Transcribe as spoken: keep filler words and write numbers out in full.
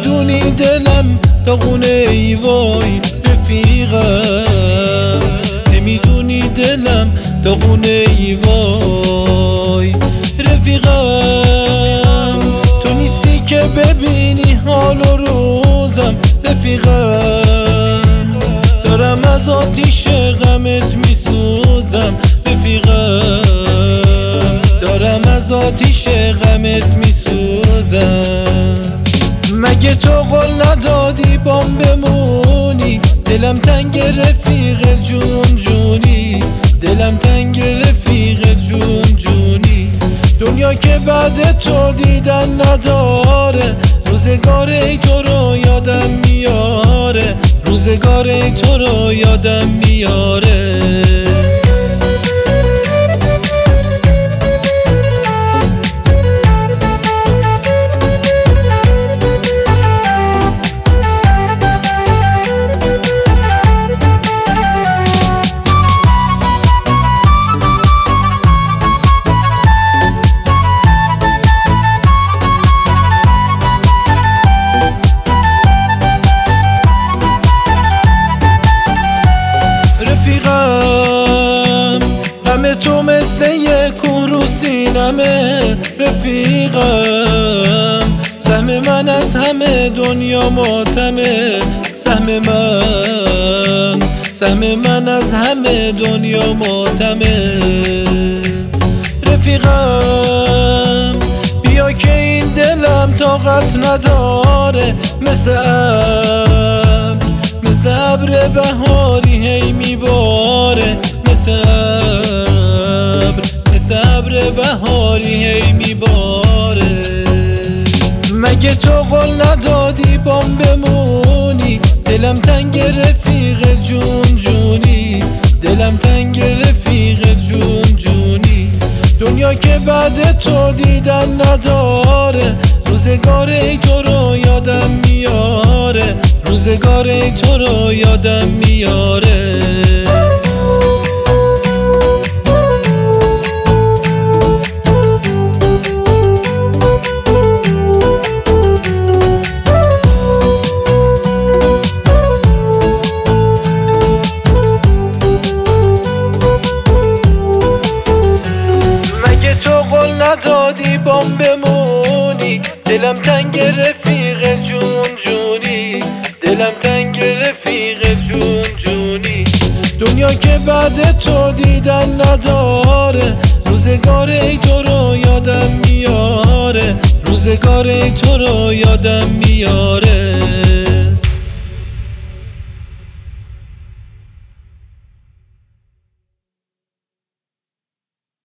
نمیدونی دلم داغونه ای وای رفیقم، نمیدونی دلم داغونه ای وای رفیقم. تو نیستی که ببینی حال و روزم رفیقم، دارم از آتیش غمت میسوزم رفیقم، دارم از آتیش غمت میسوزم. مگه تو قول ندادی بام بمونی؟ دلم تنگ رفیق جون جونی، دلم تنگ رفیق جون جونی. دنیا که بعد تو دیدن نداره، روزگار ای تو رو یادم میاره، روزگار ای تو رو یادم میاره. رفیقم غم تو مثل یک کون رو سینمه رفیقم، سهم من از همه دنیا ماتمه، سهم من سهم من از همه دنیا ماتمه. رفیقم بیا که این دلم طاقت نداره، مثل ابر مثل ابر بهاری هی میباره، مثل ابر مثل ابر بهاری هی میباره. مگه تو قول ندادی بام بمونی؟ دلم تنگ رفیق جون جونی، دلم تنگ رفیق جون جونی. دنیا که بعد تو دیدن نداره، روزگار ای تو رو یادم میاره، روزگار ای تو رو یادم میاره. مگه تو قول ندادی بام بمونی؟ دلم تنگ رفیق جون جونی، دلم تنگ رفیق جون جونی. دنیا که بعد تو دیدن نداره، روزگار ای تو رو یادم میاره، روزگار ای تو رو یادم میاره.